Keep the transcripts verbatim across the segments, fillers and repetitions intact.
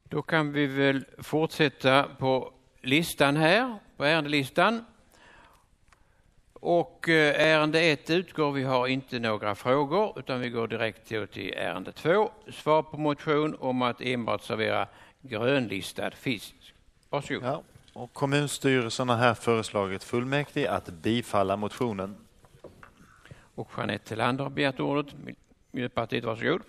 Då kan vi väl fortsätta på listan här, på ärendelistan. Och ärende ett utgår, vi har inte några frågor utan vi går direkt till ärende två. Svar på motion om att enbart servera grönlistad fisk. Varsågod. Ja, och kommunstyrelsen har här föreslagit fullmäktige att bifalla motionen. Och Jeanette Tillander har begärt ordet. Miljöpartiet, varsågod.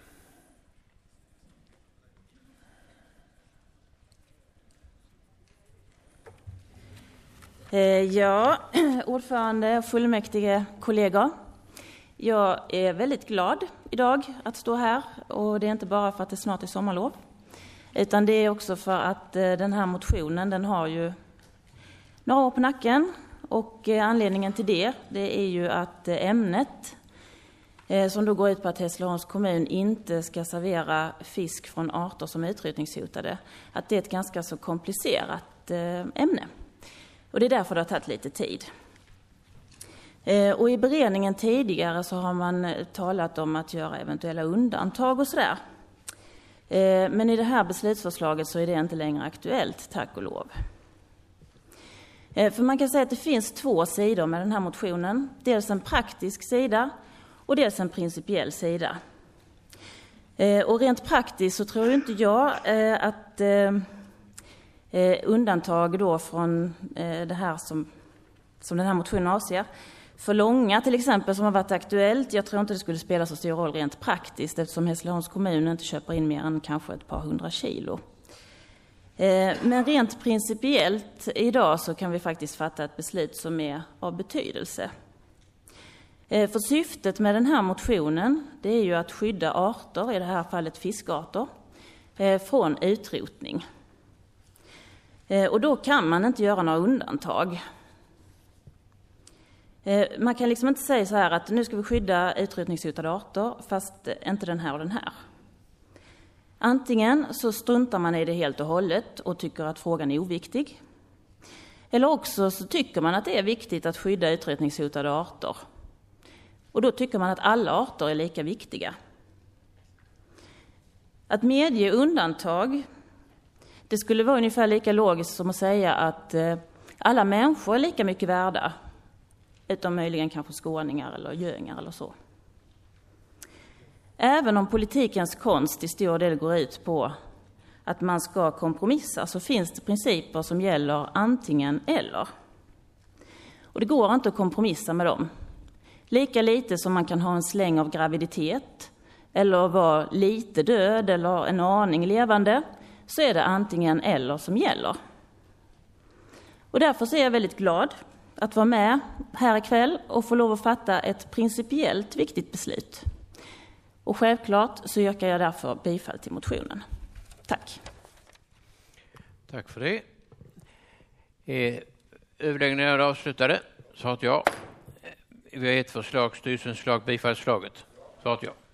Ja, ordförande och fullmäktige kollegor. Jag är väldigt glad idag att stå här, och det är inte bara för att det snart är sommarlov, utan det är också för att den här motionen, den har ju några år på nacken, och anledningen till det, det är ju att ämnet som då går ut på att Hässleholms kommun inte ska servera fisk från arter som är utrotningshotade, att det är ett ganska så komplicerat ämne. Och det är därför det har tagit lite tid. Och i beredningen tidigare så har man talat om att göra eventuella undantag och sådär. Men i det här beslutsförslaget så är det inte längre aktuellt, tack och lov. För man kan säga att det finns två sidor med den här motionen. Dels en praktisk sida och dels en principiell sida. Och rent praktiskt så tror inte jag att undantag då från det här som, som den här motionen avser, för långa till exempel som har varit aktuellt, jag tror inte det skulle spela så stor roll rent praktiskt eftersom Hässleholms kommun inte köper in mer än kanske ett par hundra kilo. Men rent principiellt idag så kan vi faktiskt fatta ett beslut som är av betydelse. För syftet med den här motionen, det är ju att skydda arter, i det här fallet fiskarter, från utrotning. Och då kan man inte göra några undantag. Man kan liksom inte säga så här att nu ska vi skydda utrotningshotade arter fast inte den här och den här. Antingen så struntar man i det helt och hållet och tycker att frågan är oviktig. Eller också så tycker man att det är viktigt att skydda utrotningshotade arter. Och då tycker man att alla arter är lika viktiga. Att medge undantag, det skulle vara ungefär lika logiskt som att säga att alla människor är lika mycket värda, utom möjligen kanske skåningar eller göingar eller så. Även om politikens konst i stor del går ut på att man ska kompromissa, så finns det principer som gäller antingen eller. Och det går inte att kompromissa med dem. Lika lite som man kan ha en släng av graviditet eller vara lite död eller en aning levande, så är det antingen eller som gäller. Och därför så är jag väldigt glad att vara med här ikväll och få lov att fatta ett principiellt viktigt beslut. Och självklart så yrkar jag därför bifall till motionen. Tack. Tack för det. Överläggningen är avslutade. Svarat ja. Vi har ett förslag, styrelsens förslag, bifallsförslaget. Svarat ja.